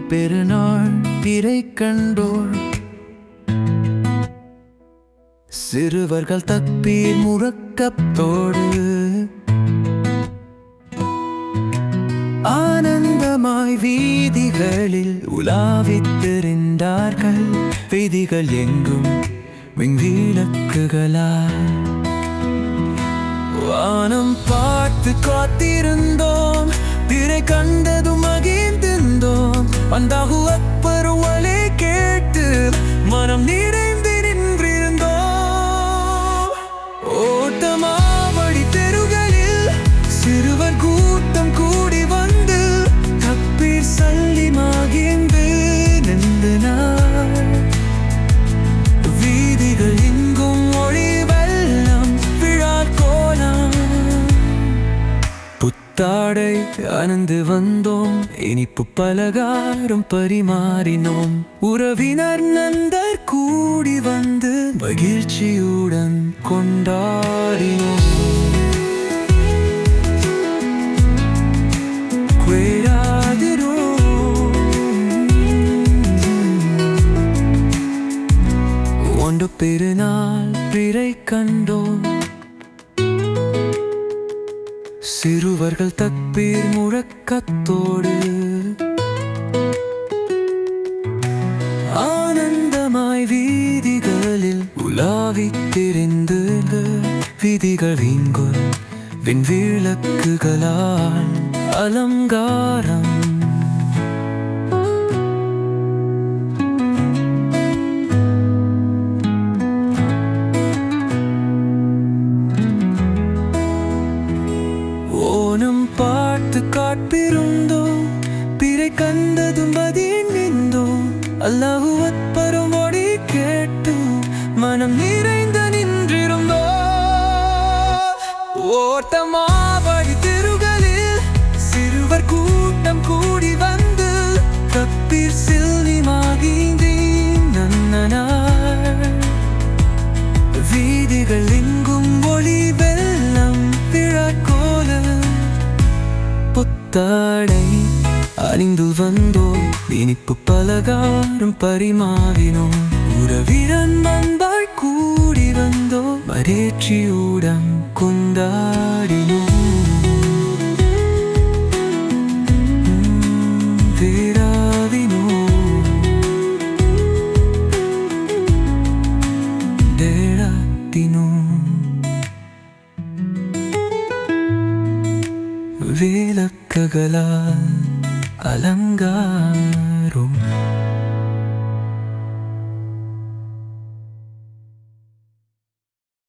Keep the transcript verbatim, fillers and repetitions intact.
பெருநாள் பிறை கண்டோர் சிறுவர்கள் தப்பீர் முழக்கத்தோடு ஆனந்தமாய் வீதிகளில் உலாவித் திரிந்தார்கள். வீதிகள் எங்கும் விண்விளக்குகளால் வானம் பார்த்து காத்திருந்தோம். பிறை கண்டதும் மகிழ்ந்திருந்தோம். அல்லாஹு அக்பர் ஒலி கேட்டு மனம் நிறைந்து நின்றிருந்தோம். ஓட்டமாவடி தெருகளில் சிறுவர் கூட்டம் கூடி வந்து தக்பீர் சொல்லி மகிழ்ந்து நின்றனர். வீதிகள் எங்கும் ஒளி வெள்ளம் விழா கோலம். புத்தாடை அணிந்து வந்தோம். இனிப்பு பலகாரம் பரிமாறினோம். உறவினர் நண்பர் கூடி வந்து மகிழ்ச்சியுடன் கொண்டாடினோம். ஒன்று பெருநாள் பிறை கண்டோம். சிறுவர்கள் தக்பீர் முழக்கத்தோடு ஆனந்தமாய் வீதிகளில் உலாவித் திரிந்து. வீதிகள் எங்கும் விண்விளக்குகளால் அலங்காரம். ஓணம் பார்த்து காட்டிருந்தோம். பிறை கண்டதும் பதில் நின்றோம். அல்லாஹு அக்பர் ஒலி கேட்டு மனம் நிறைந்து நின்றிருந்தோம். ஓட்டமாவடி தெருகளில் சிறுவர் கூட்டம் கூடி வந்து தக்பீர் சொல்லி மகிழ்ந்தனர். வீதிகள் எங்கும் ஒளி வெள்ளம் விழா கோலம். புத்தாடை அணிந்து வந்தோம். இனிப்பு பலகாரம் பரிமாறினோம். உறவினர் நண்பர் கூடி வந்தோம். மகிழ்ச்சியுடன் கொண்டாடினோம். தேடாவினோம் தேடாத்தினோம். விளக்குகளால் அலங்காரம்.